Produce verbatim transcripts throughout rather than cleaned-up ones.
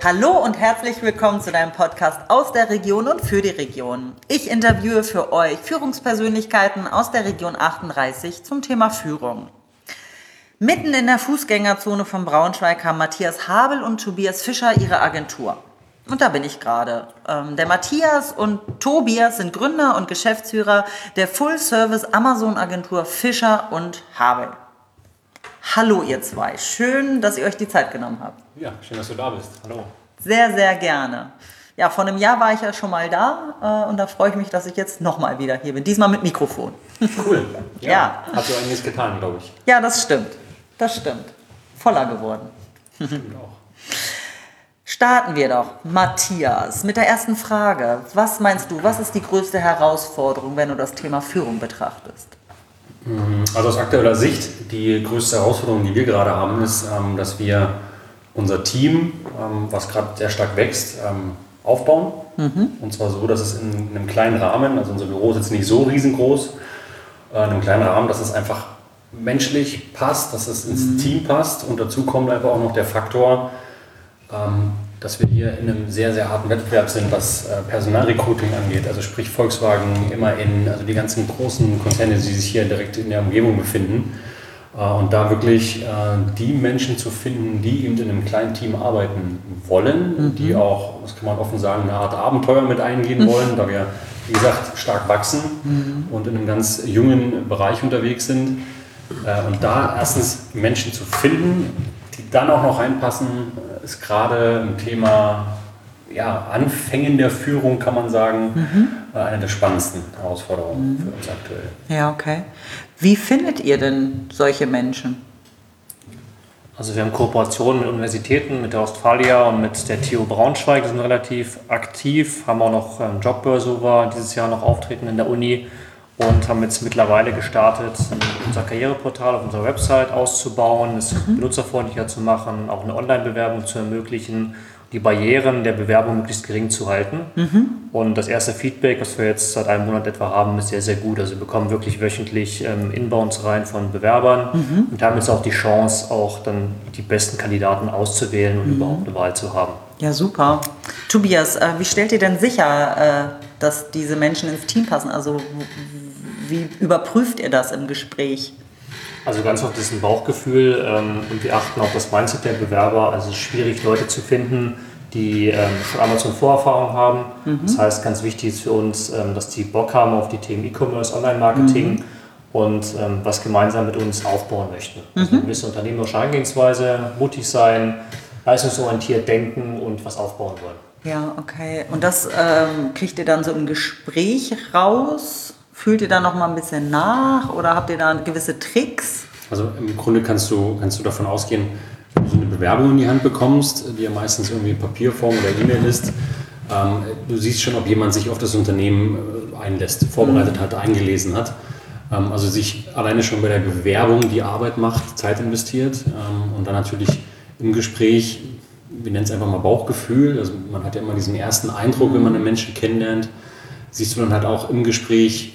Hallo und herzlich willkommen zu deinem Podcast aus der Region und für die Region. Ich interviewe für euch Führungspersönlichkeiten aus der Region achtunddreißig zum Thema Führung. Mitten in der Fußgängerzone von Braunschweig haben Matthias Habel und Tobias Fischer ihre Agentur. Und da bin ich gerade. Ähm, der Matthias und Tobias sind Gründer und Geschäftsführer der Full-Service-Amazon-Agentur Fischer und Habel. Hallo ihr zwei, schön, dass ihr euch die Zeit genommen habt. Ja, schön, dass du da bist. Hallo. Sehr, sehr gerne. Ja, vor einem Jahr war ich ja schon mal da äh, und da freue ich mich, dass ich jetzt nochmal wieder hier bin. Diesmal mit Mikrofon. Cool. Ja. Ja. Hast du einiges getan, glaube ich. Ja, das stimmt. Das stimmt. Voller geworden. Stimmt auch. Starten wir doch, Matthias, mit der ersten Frage. Was meinst du, was ist die größte Herausforderung, wenn du das Thema Führung betrachtest? Also aus aktueller Sicht, die größte Herausforderung, die wir gerade haben, ist, dass wir unser Team, was gerade sehr stark wächst, aufbauen. Mhm. Und zwar so, dass es in einem kleinen Rahmen, also unser Büro ist jetzt nicht so riesengroß, in einem kleinen Rahmen, dass es einfach menschlich passt, dass es ins mhm. Team passt. Und dazu kommt einfach auch noch der Faktor, dass wir hier in einem sehr, sehr harten Wettbewerb sind, was Personalrecruiting angeht. Also sprich Volkswagen, immerhin, also die ganzen großen Konzerne, die sich hier direkt in der Umgebung befinden. Und da wirklich die Menschen zu finden, die eben in einem kleinen Team arbeiten wollen, mhm. die auch, das kann man offen sagen, eine Art Abenteuer mit eingehen mhm. wollen, da wir, wie gesagt, stark wachsen mhm. und in einem ganz jungen Bereich unterwegs sind. Und da erstens Menschen zu finden, die dann auch noch reinpassen, ist gerade ein Thema, ja, Anfängen der Führung, kann man sagen, mhm. eine der spannendsten Herausforderungen mhm. für uns aktuell. Ja, okay. Wie findet ihr denn solche Menschen? Also wir haben Kooperationen mit Universitäten, mit der Ostfalia und mit der T U Braunschweig, die sind relativ aktiv, haben auch noch ähm, Jobbörse, wo wir dieses Jahr noch auftreten in der Uni und haben jetzt mittlerweile gestartet, unser Karriereportal auf unserer Website auszubauen, es mhm. benutzerfreundlicher zu machen, auch eine Online-Bewerbung zu ermöglichen, die Barrieren der Bewerbung möglichst gering zu halten. Mhm. Und das erste Feedback, was wir jetzt seit einem Monat etwa haben, ist sehr, sehr gut. Also wir bekommen wirklich wöchentlich ähm, Inbounds rein von Bewerbern mhm. und haben jetzt auch die Chance, auch dann die besten Kandidaten auszuwählen und mhm. überhaupt eine Wahl zu haben. Ja, super. Tobias, äh, wie stellt ihr denn sicher, äh, dass diese Menschen ins Team passen? Also wie überprüft ihr das im Gespräch? Also ganz oft ist ein Bauchgefühl ähm, und wir achten auf das Mindset der Bewerber. Also es ist schwierig, Leute zu finden, die ähm, schon Amazon Vorerfahrung haben. Mhm. Das heißt, ganz wichtig ist für uns, ähm, dass die Bock haben auf die Themen E-Commerce, Online-Marketing mhm. und ähm, was gemeinsam mit uns aufbauen möchten. Mhm. Also eine gewisse unternehmerische Herangehensweise, mutig sein, leistungsorientiert denken und was aufbauen wollen. Ja, okay. Und das ähm, kriegt ihr dann so im Gespräch raus? Fühlt ihr da noch mal ein bisschen nach oder habt ihr da gewisse Tricks? Also im Grunde kannst du, kannst du davon ausgehen, wenn du so eine Bewerbung in die Hand bekommst, die ja meistens irgendwie in Papierform oder E-Mail ist, ähm, du siehst schon, ob jemand sich auf das Unternehmen einlässt, vorbereitet mhm. hat, eingelesen hat. Ähm, also sich alleine schon bei der Bewerbung die Arbeit macht, Zeit investiert ähm, und dann natürlich im Gespräch, wir nennen es einfach mal Bauchgefühl, also man hat ja immer diesen ersten Eindruck, wenn man einen Menschen kennenlernt, siehst du dann halt auch im Gespräch,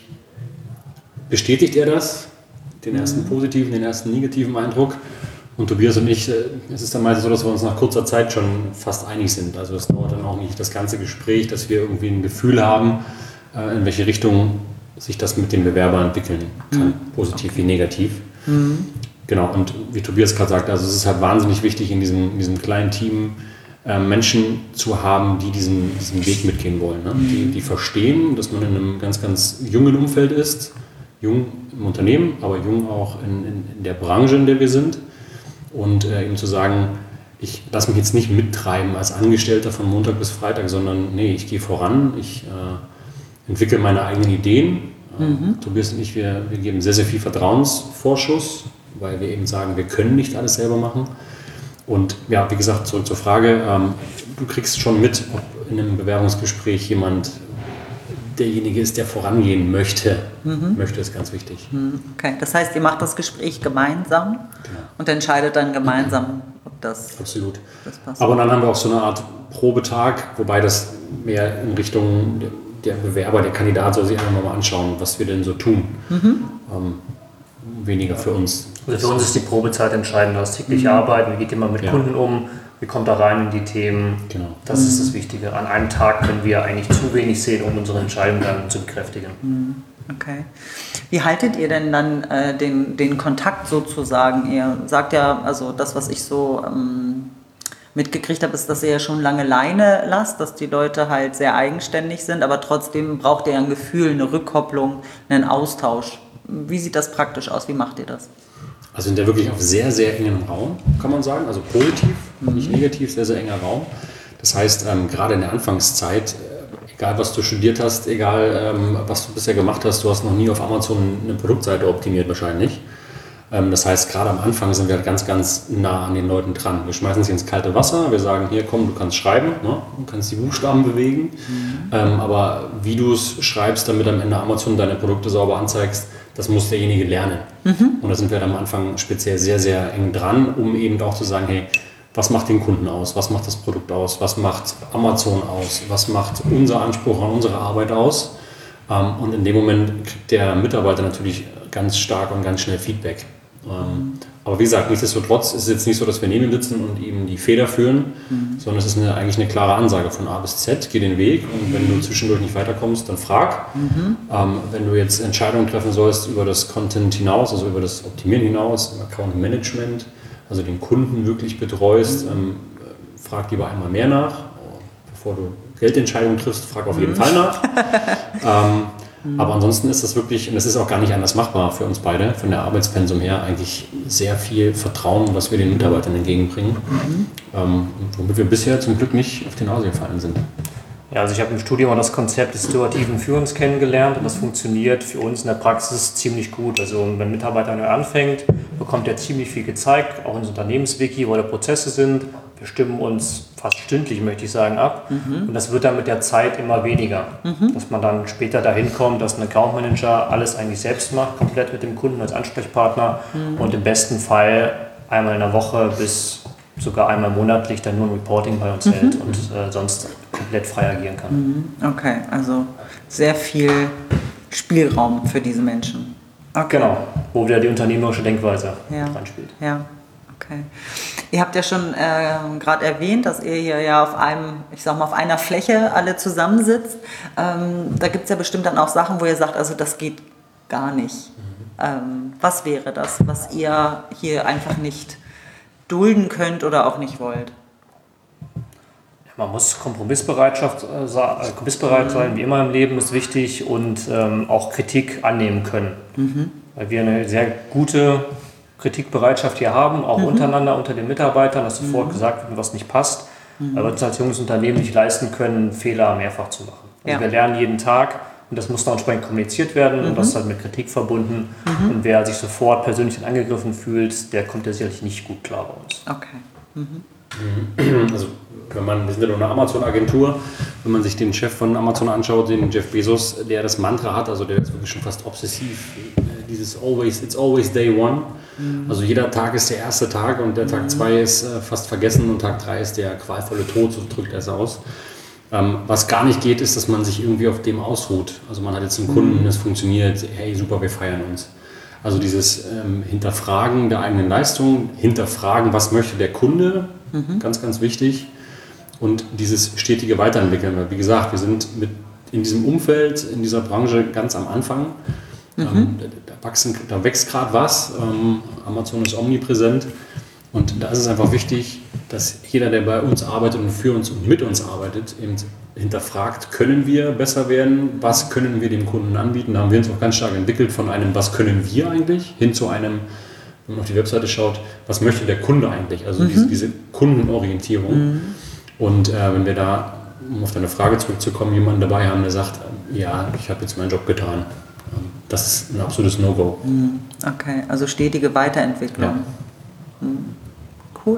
bestätigt er das, den ersten positiven, den ersten negativen Eindruck. Und Tobias und ich, es ist dann meistens so, dass wir uns nach kurzer Zeit schon fast einig sind. Also es dauert dann auch nicht das ganze Gespräch, dass wir irgendwie ein Gefühl haben, in welche Richtung sich das mit dem Bewerber entwickeln kann, mhm. positiv okay. wie negativ. Mhm. Genau, und wie Tobias gerade sagte, also es ist halt wahnsinnig wichtig, in diesem, in diesem kleinen Team äh, Menschen zu haben, die diesen, diesen Weg mitgehen wollen. Ne? Mhm. Die, die verstehen, dass man in einem ganz, ganz jungen Umfeld ist, jung im Unternehmen, aber jung auch in, in, in der Branche, in der wir sind. Und äh, eben zu sagen, ich lasse mich jetzt nicht mittreiben als Angestellter von Montag bis Freitag, sondern nee, ich gehe voran, ich äh, entwickle meine eigenen Ideen. Mhm. Äh, Tobias und ich, wir, wir geben sehr, sehr viel Vertrauensvorschuss, weil wir eben sagen, wir können nicht alles selber machen. Und ja, wie gesagt, zurück zur Frage, ähm, du kriegst schon mit, ob in einem Bewerbungsgespräch jemand derjenige ist, der vorangehen möchte. Mhm. Möchte ist ganz wichtig. Okay, das heißt, ihr macht das Gespräch gemeinsam genau. und entscheidet dann gemeinsam, ob das, Absolut. das passt. Aber dann haben wir auch so eine Art Probetag, wobei das mehr in Richtung der Bewerber, der Kandidat soll sich einfach mal anschauen, was wir denn so tun. Mhm. Ähm, weniger für uns. Also für uns ist die Probezeit entscheidend. Das tägliche mhm. Arbeiten, wie geht jemand mit ja. Kunden um, wie kommt er rein in die Themen. Genau. Das ist das Wichtige. An einem Tag können wir eigentlich zu wenig sehen, um unsere Entscheidung dann zu bekräftigen. Okay. Wie haltet ihr denn dann äh, den, den Kontakt sozusagen? Ihr sagt ja, also das, was ich so ähm, mitgekriegt habe, ist, dass ihr ja schon lange Leine lasst, dass die Leute halt sehr eigenständig sind, aber trotzdem braucht ihr ein Gefühl, eine Rückkopplung, einen Austausch. Wie sieht das praktisch aus? Wie macht ihr das? Also sind ja wirklich auf sehr, sehr engem Raum, kann man sagen. Also positiv, mhm. nicht negativ, sehr, sehr enger Raum. Das heißt, ähm, gerade in der Anfangszeit, äh, egal was du studiert hast, egal ähm, was du bisher gemacht hast, du hast noch nie auf Amazon eine Produktseite optimiert wahrscheinlich. Ähm, das heißt, gerade am Anfang sind wir halt ganz, ganz nah an den Leuten dran. Wir schmeißen sie ins kalte Wasser, wir sagen, hier komm, du kannst schreiben, ne? Du kannst die Buchstaben bewegen, mhm. ähm, aber wie du es schreibst, damit am Ende Amazon deine Produkte sauber anzeigst, das muss derjenige lernen. Mhm. Und da sind wir am Anfang speziell sehr, sehr eng dran, um eben auch zu sagen, hey, was macht den Kunden aus? Was macht das Produkt aus? Was macht Amazon aus? Was macht unser Anspruch an unsere Arbeit aus? Und in dem Moment kriegt der Mitarbeiter natürlich ganz stark und ganz schnell Feedback. Mhm. Aber wie gesagt, nichtsdestotrotz ist es jetzt nicht so, dass wir neben ihm sitzen und ihm die Feder führen, mhm. sondern es ist eine, eigentlich eine klare Ansage von A bis Z, geh den Weg und wenn du zwischendurch nicht weiterkommst, dann frag. Mhm. Ähm, wenn du jetzt Entscheidungen treffen sollst über das Content hinaus, also über das Optimieren hinaus, im Account Management, also den Kunden wirklich betreust, mhm. ähm, frag lieber einmal mehr nach. Bevor du Geldentscheidungen triffst, frag auf jeden mhm. Fall nach. ähm, Aber ansonsten ist das wirklich, und das ist auch gar nicht anders machbar für uns beide, von der Arbeitspensum her, eigentlich sehr viel Vertrauen, was wir den Mitarbeitern entgegenbringen, mhm. ähm, womit wir bisher zum Glück nicht auf die Nase gefallen sind. Ja, also ich habe im Studium auch das Konzept des situativen Führens kennengelernt und das funktioniert für uns in der Praxis ziemlich gut. Also wenn ein Mitarbeiter neu anfängt, bekommt er ziemlich viel gezeigt, auch ins Unternehmenswiki, wo da Prozesse sind. Wir stimmen uns fast stündlich, möchte ich sagen, ab. Mhm. Und das wird dann mit der Zeit immer weniger. Mhm. Dass man dann später dahin kommt, dass ein Account Manager alles eigentlich selbst macht, komplett mit dem Kunden als Ansprechpartner mhm. und im besten Fall einmal in der Woche bis sogar einmal monatlich dann nur ein Reporting bei uns mhm. hält und äh, sonst komplett frei agieren kann. Mhm. Okay, also sehr viel Spielraum für diese Menschen. Okay. Genau, wo wieder die unternehmerische Denkweise ja. reinspielt. Ja. Okay. Ihr habt ja schon äh, gerade erwähnt, dass ihr hier ja auf einem, ich sag mal, auf einer Fläche alle zusammensitzt. Ähm, da gibt es ja bestimmt dann auch Sachen, wo ihr sagt, also das geht gar nicht. Mhm. Ähm, was wäre das, was ihr hier einfach nicht dulden könnt oder auch nicht wollt? Man muss Kompromissbereitschaft, äh, kompromissbereit sein, wie immer im Leben ist wichtig und ähm, auch Kritik annehmen können. Mhm. Weil wir eine sehr gute Kritikbereitschaft hier haben, auch mhm. untereinander, unter den Mitarbeitern, dass sofort mhm. gesagt wird, was nicht passt, mhm. weil wir uns als junges Unternehmen nicht leisten können, Fehler mehrfach zu machen. Also ja. wir lernen jeden Tag und das muss dann entsprechend kommuniziert werden mhm. und das ist halt mit Kritik verbunden. Mhm. Und wer sich sofort persönlich angegriffen fühlt, der kommt ja sicherlich nicht gut klar bei uns. Okay. Mhm. Also wenn man, wir sind ja nur eine Amazon-Agentur, wenn man sich den Chef von Amazon anschaut, den Jeff Bezos, der das Mantra hat, also der ist wirklich schon fast obsessiv, dieses always, it's always day one. Mhm. Also jeder Tag ist der erste Tag und der Tag zwei ist äh, fast vergessen und Tag drei ist der qualvolle Tod, so drückt er es aus. Ähm, was gar nicht geht, ist, dass man sich irgendwie auf dem ausruht. Also man hat jetzt einen Kunden, es funktioniert, hey super, wir feiern uns. Also dieses ähm, Hinterfragen der eigenen Leistung, hinterfragen, was möchte der Kunde, mhm. ganz, ganz wichtig. Und dieses stetige Weiterentwickeln. Weil wie gesagt, wir sind mit in diesem Umfeld, in dieser Branche ganz am Anfang. Mhm. Ähm, da, da, wachsen, da wächst gerade was. Ähm, Amazon ist omnipräsent. Und da ist es einfach wichtig, dass jeder, der bei uns arbeitet und für uns und mit uns arbeitet, eben hinterfragt, können wir besser werden? Was können wir dem Kunden anbieten? Da haben wir uns auch ganz stark entwickelt von einem, was können wir eigentlich, hin zu einem, wenn man auf die Webseite schaut, was möchte der Kunde eigentlich? Also mhm. diese, diese Kundenorientierung. Mhm. Und äh, wenn wir da, um auf deine Frage zurückzukommen, jemanden dabei haben, der sagt, äh, ja, ich habe jetzt meinen Job getan. Das ist ein absolutes No-Go. Okay, also stetige Weiterentwicklung. Ja. Cool.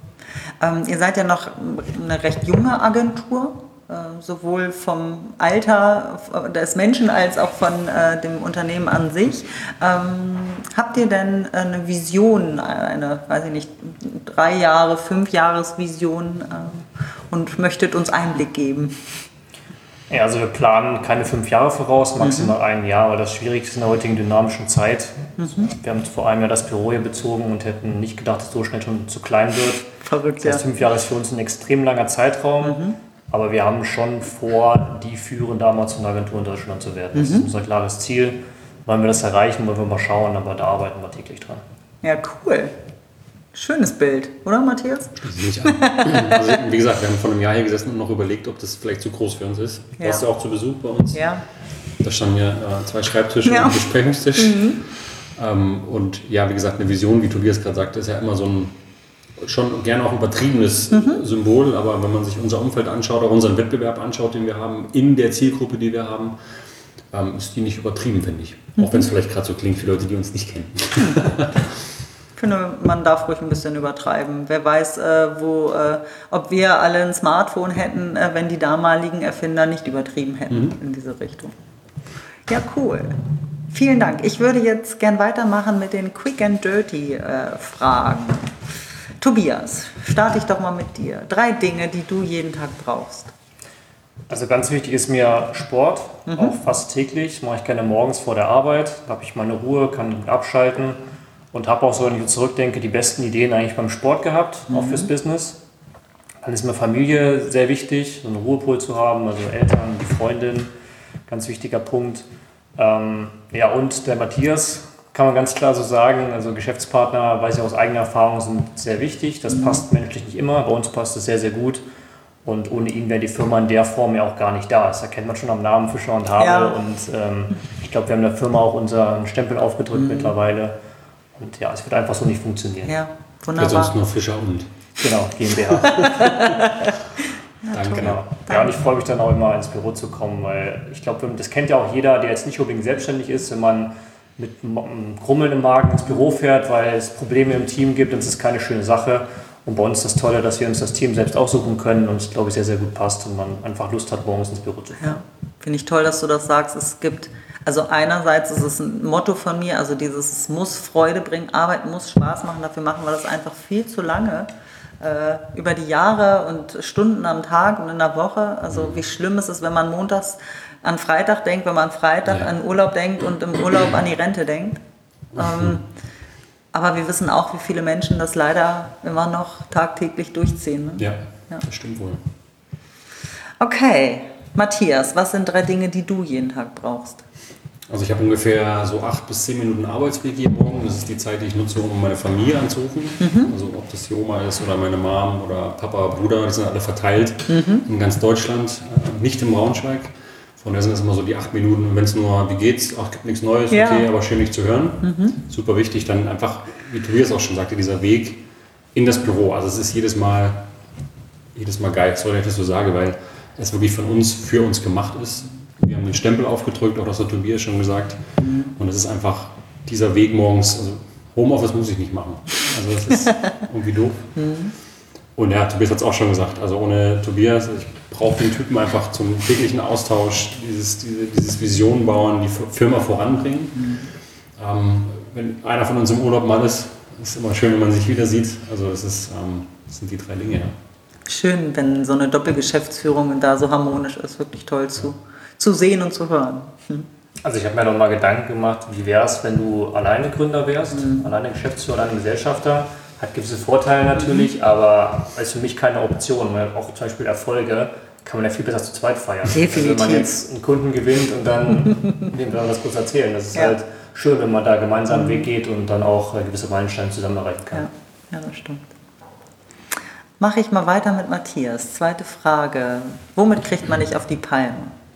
Ähm, ihr seid ja noch eine recht junge Agentur, äh, sowohl vom Alter des Menschen als auch von äh, dem Unternehmen an sich. Ähm, habt ihr denn eine Vision, eine, weiß ich nicht, drei Jahre, fünf Jahres Vision äh, und möchtet uns Einblick geben? Ja, also wir planen keine fünf Jahre voraus, maximal mhm. ein Jahr, weil das Schwierigste ist in der heutigen dynamischen Zeit. Mhm. Wir haben vor einem Jahr das Büro hier bezogen und hätten nicht gedacht, dass es so schnell schon zu klein wird. Verrückt, das heißt, fünf Jahre ist für uns ein extrem langer Zeitraum, mhm. aber wir haben schon vor, die führende Amazon-Agentur in Deutschland zu werden. Das mhm. ist unser klares Ziel. Wollen wir das erreichen, wollen wir mal schauen, aber da arbeiten wir täglich dran. Ja, cool. Schönes Bild, oder Matthias? Schließe mich an. Also, wie gesagt, wir haben vor einem Jahr hier gesessen und noch überlegt, ob das vielleicht zu groß für uns ist. Du ja. warst ja auch zu Besuch bei uns. Ja. Da standen ja äh, zwei Schreibtische ja. und ein Besprechungstisch. Mhm. Ähm, und ja, wie gesagt, eine Vision, wie Tobias gerade sagte, ist ja immer so ein schon gerne auch übertriebenes mhm. Symbol. Aber wenn man sich unser Umfeld anschaut, auch unseren Wettbewerb anschaut, den wir haben, in der Zielgruppe, die wir haben, ähm, ist die nicht übertrieben, finde ich. Mhm. Auch wenn es vielleicht gerade so klingt für Leute, die uns nicht kennen. Ich finde, man darf ruhig ein bisschen übertreiben. Wer weiß, äh, wo, äh, ob wir alle ein Smartphone hätten, äh, wenn die damaligen Erfinder nicht übertrieben hätten mhm. in diese Richtung. Ja, cool. Vielen Dank. Ich würde jetzt gern weitermachen mit den Quick and Dirty äh, Fragen. Tobias, starte ich doch mal mit dir. Drei Dinge, die du jeden Tag brauchst. Also ganz wichtig ist mir Sport, mhm. auch fast täglich. Mache ich gerne morgens vor der Arbeit. Da habe ich meine Ruhe, kann gut abschalten. Und habe auch so, wenn ich zurückdenke, die besten Ideen eigentlich beim Sport gehabt, mhm. auch fürs Business. Dann ist mir Familie sehr wichtig, so einen Ruhepol zu haben, also Eltern, die Freundin, ganz wichtiger Punkt. Ähm, ja, und der Matthias, kann man ganz klar so sagen, also Geschäftspartner, weiß ich aus eigener Erfahrung, sind sehr wichtig. Das mhm. passt menschlich nicht immer, bei uns passt es sehr, sehr gut. Und ohne ihn wäre die Firma in der Form ja auch gar nicht da. Das erkennt man schon am Namen Fischer und Habe. Ja. Und ähm, ich glaube, wir haben der Firma auch unseren Stempel aufgedrückt mhm. mittlerweile. Und ja, es wird einfach so nicht funktionieren. Ja, wunderbar. Sonst nur Fischer und. Genau, GmbH. Danke. Genau. Ja, und ich freue mich dann auch immer ins Büro zu kommen, weil ich glaube, das kennt ja auch jeder, der jetzt nicht unbedingt selbstständig ist, wenn man mit einem Krummeln im Magen ins Büro fährt, weil es Probleme im Team gibt, dann ist es keine schöne Sache. Und bei uns ist das Tolle, dass wir uns das Team selbst aussuchen können und es, glaube ich, sehr, sehr gut passt und man einfach Lust hat, morgens ins Büro zu fahren. Ja, finde ich toll, dass du das sagst. Es gibt... Also einerseits ist es ein Motto von mir, also dieses es muss Freude bringen, Arbeit muss Spaß machen, dafür machen wir das einfach viel zu lange, äh, über die Jahre und Stunden am Tag und in der Woche. Also wie schlimm ist es, wenn man montags an Freitag denkt, wenn man Freitag ja. an Urlaub denkt und im Urlaub an die Rente denkt. Ähm, aber wir wissen auch, wie viele Menschen das leider immer noch tagtäglich durchziehen. Ne? Ja, ja, das stimmt wohl. Okay, Matthias, was sind drei Dinge, die du jeden Tag brauchst? Also ich habe ungefähr so acht bis zehn Minuten Arbeitsweg jeden Morgen. Das ist die Zeit, die ich nutze, um meine Familie anzurufen. Mhm. Also ob das die Oma ist oder meine Mom oder Papa, Bruder, die sind alle verteilt mhm. in ganz Deutschland, nicht im Braunschweig. Von daher sind das immer so die acht Minuten. Und wenn es nur, wie geht's, ach, gibt nichts Neues, ja. okay, aber schön, dich zu hören. Mhm. Super wichtig. Dann einfach, wie Tobias auch schon sagte, dieser Weg in das Büro. Also es ist jedes Mal, jedes Mal geil, sorry, dass ich das so sage, weil es wirklich von uns, für uns gemacht ist. Wir haben den Stempel aufgedrückt, auch das hat Tobias schon gesagt. Mhm. Und es ist einfach dieser Weg morgens, also Homeoffice muss ich nicht machen. Also das ist irgendwie doof. Mhm. Und ja, Tobias hat es auch schon gesagt, also ohne Tobias, ich brauche den Typen einfach zum täglichen Austausch, dieses, diese, dieses Vision bauen, die Firma voranbringen. Mhm. Ähm, wenn einer von uns im Urlaub mal ist, ist es immer schön, wenn man sich wieder sieht. Also das, ist, ähm, das sind die drei Dinge. Ja. Schön, wenn so eine Doppelgeschäftsführung da so harmonisch ist, wirklich toll zu, zu sehen und zu hören. Hm. Also ich habe mir noch mal Gedanken gemacht, wie wäre es, wenn du alleine Gründer wärst, mhm. alleine Geschäftsführer, alleine Gesellschafter. Hat gewisse Vorteile natürlich, mhm. aber ist für mich keine Option. Weil auch zum Beispiel Erfolge kann man ja viel besser zu zweit feiern. Definitiv. Also wenn man jetzt einen Kunden gewinnt und dann dem wir das kurz erzählen. Das ist ja. halt schön, wenn man da gemeinsam einen Weg geht und dann auch gewisse Meilensteine zusammen erreichen kann. Ja, ja, das stimmt. Mache ich mal weiter mit Matthias. Zweite Frage. Womit kriegt man dich auf die Palme?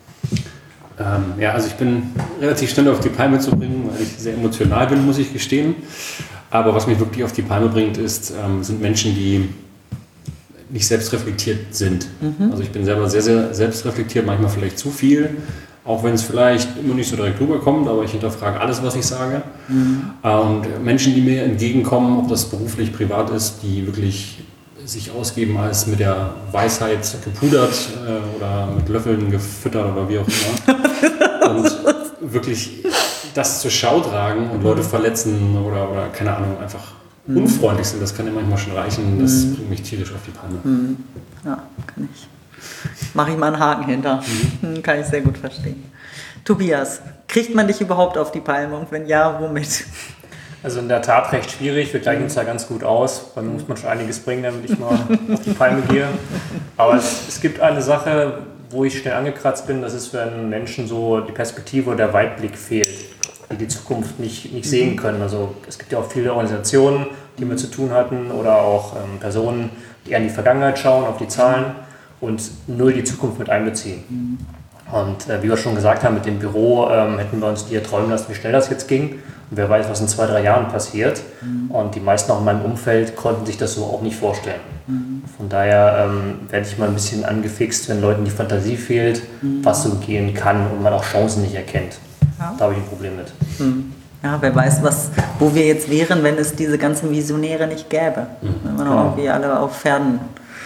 Ähm, ja, also ich bin relativ schnell auf die Palme zu bringen, weil ich sehr emotional bin, muss ich gestehen. Aber was mich wirklich auf die Palme bringt, ist, ähm, sind Menschen, die nicht selbstreflektiert sind. Mhm. Also ich bin selber sehr, sehr selbstreflektiert, manchmal vielleicht zu viel, auch wenn es vielleicht immer nicht so direkt rüberkommt, aber ich hinterfrage alles, was ich sage. Mhm. Und Menschen, die mir entgegenkommen, ob das beruflich, privat ist, die wirklich sich ausgeben als mit der Weisheit gepudert äh, oder mit Löffeln gefüttert oder wie auch immer. Und wirklich das zur Schau tragen und Leute verletzen oder, oder keine Ahnung, einfach mhm. unfreundlich sind, das kann ja manchmal schon reichen. Das mhm. bringt mich tierisch auf die Palme. Mhm. Ja, kann ich. Mache ich mal einen Haken hinter. Mhm. Kann ich sehr gut verstehen. Tobias, kriegt man dich überhaupt auf die Palme und wenn ja, womit? Also in der Tat recht schwierig, wir gleichen uns ja ganz gut aus. Bei mir muss man schon einiges bringen, damit ich mal auf die Palme gehe. Aber es, es gibt eine Sache, wo ich schnell angekratzt bin, das ist, wenn Menschen so die Perspektive oder der Weitblick fehlt, die die Zukunft nicht, nicht sehen können. Also es gibt ja auch viele Organisationen, die wir zu tun hatten oder auch ähm, Personen, die eher in die Vergangenheit schauen, auf die Zahlen und null die Zukunft mit einbeziehen. Und äh, wie wir schon gesagt haben, mit dem Büro ähm, hätten wir uns nie träumen lassen, wie schnell das jetzt ging. Und wer weiß, was in zwei, drei Jahren passiert. Mhm. Und die meisten auch in meinem Umfeld konnten sich das so auch nicht vorstellen. Mhm. Von daher ähm, werde ich mal ein bisschen angefixt, wenn Leuten die Fantasie fehlt, mhm. was so gehen kann und man auch Chancen nicht erkennt. Ja. Da habe ich ein Problem mit. Mhm. Ja, wer weiß, was, wo wir jetzt wären, wenn es diese ganzen Visionäre nicht gäbe. Mhm. Wenn wir genau. noch irgendwie alle auf Pferden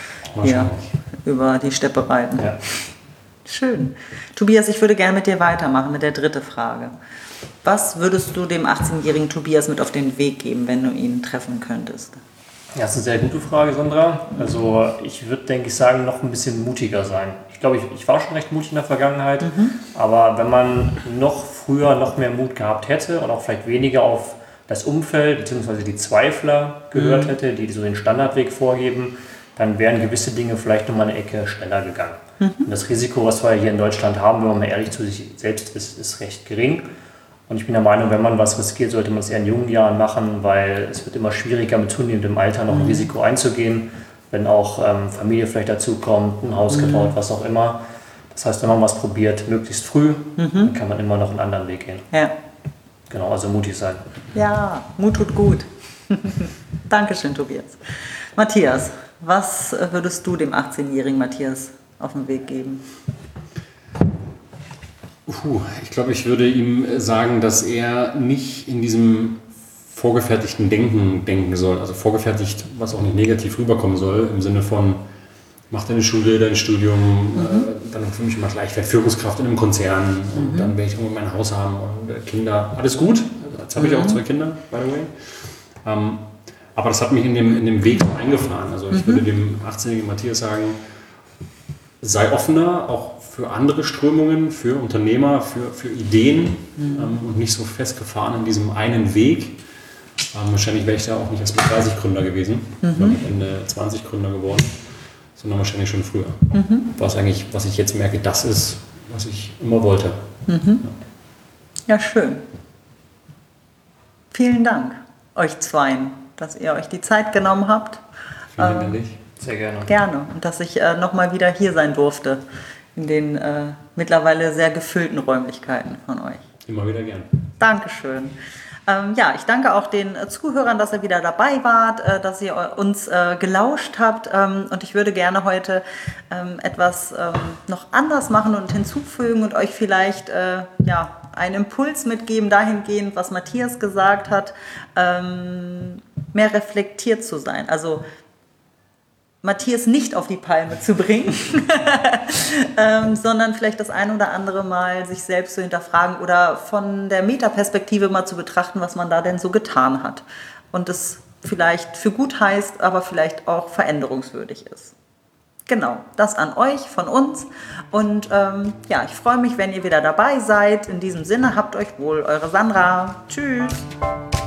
hier über die Steppe reiten. Ja. Schön. Tobias, ich würde gerne mit dir weitermachen mit der dritten Frage. Was würdest du dem achtzehnjährigen Tobias mit auf den Weg geben, wenn du ihn treffen könntest? Ja, das ist eine sehr gute Frage, Sandra. Also ich würde, denke ich, sagen, noch ein bisschen mutiger sein. Ich glaube, ich, ich war schon recht mutig in der Vergangenheit, mhm. aber wenn man noch früher noch mehr Mut gehabt hätte und auch vielleicht weniger auf das Umfeld bzw. die Zweifler gehört mhm. hätte, die so den Standardweg vorgeben, dann wären gewisse Dinge vielleicht noch mal eine Ecke schneller gegangen. Mhm. Und das Risiko, was wir hier in Deutschland haben, wenn man mal ehrlich zu sich selbst ist, ist recht gering. Und ich bin der Meinung, wenn man was riskiert, sollte man es eher in jungen Jahren machen, weil es wird immer schwieriger, mit zunehmendem Alter noch ein mhm. Risiko einzugehen, wenn auch ähm, Familie vielleicht dazukommt, ein Haus mhm. gebaut, was auch immer. Das heißt, wenn man was probiert, möglichst früh, mhm. dann kann man immer noch einen anderen Weg gehen. Ja. Genau, also mutig sein. Ja, Mut tut gut. Dankeschön, Tobias. Matthias, was würdest du dem achtzehnjährigen Matthias auf den Weg geben? Puh, ich glaube, ich würde ihm sagen, dass er nicht in diesem vorgefertigten Denken denken soll. Also vorgefertigt, was auch nicht negativ rüberkommen soll, im Sinne von, mach deine Schule, dein Studium, mhm. äh, dann für mich immer gleich, ich werde Führungskraft in einem Konzern und mhm. dann werde ich irgendwann mein Haus haben und äh, Kinder. Alles gut, jetzt habe ich mhm. auch zwei Kinder, by the way. Ähm, aber das hat mich in dem, in dem Weg so eingefahren. Also ich mhm. würde dem achtzehnjährigen Matthias sagen, sei offener, auch für andere Strömungen, für Unternehmer, für, für Ideen mhm. ähm, und nicht so festgefahren in diesem einen Weg. Ähm, wahrscheinlich wäre ich da auch nicht erst mit dreißig Gründer gewesen, mhm. sondern Ende zwanzig Gründer geworden, sondern wahrscheinlich schon früher. Mhm. Was eigentlich, was ich jetzt merke, das ist, was ich immer wollte. Mhm. Ja. Ja, schön. Vielen Dank euch zweien, dass ihr euch die Zeit genommen habt. Vielen Dank an dich. Sehr gerne. Gerne. Und dass ich äh, nochmal wieder hier sein durfte, in den äh, mittlerweile sehr gefüllten Räumlichkeiten von euch. Immer wieder gern. Dankeschön. Ähm, ja, ich danke auch den äh, Zuhörern, dass ihr wieder dabei wart, äh, dass ihr äh, uns äh, gelauscht habt. Ähm, und ich würde gerne heute ähm, etwas ähm, noch anders machen und hinzufügen und euch vielleicht äh, ja, einen Impuls mitgeben, dahingehend, was Matthias gesagt hat, ähm, mehr reflektiert zu sein. Also Matthias nicht auf die Palme zu bringen, ähm, sondern vielleicht das ein oder andere Mal sich selbst zu hinterfragen oder von der Metaperspektive mal zu betrachten, was man da denn so getan hat. Und es vielleicht für gut heißt, aber vielleicht auch veränderungswürdig ist. Genau, das an euch, von uns. Und ähm, ja, ich freue mich, wenn ihr wieder dabei seid. In diesem Sinne, habt euch wohl, eure Sandra. Tschüss.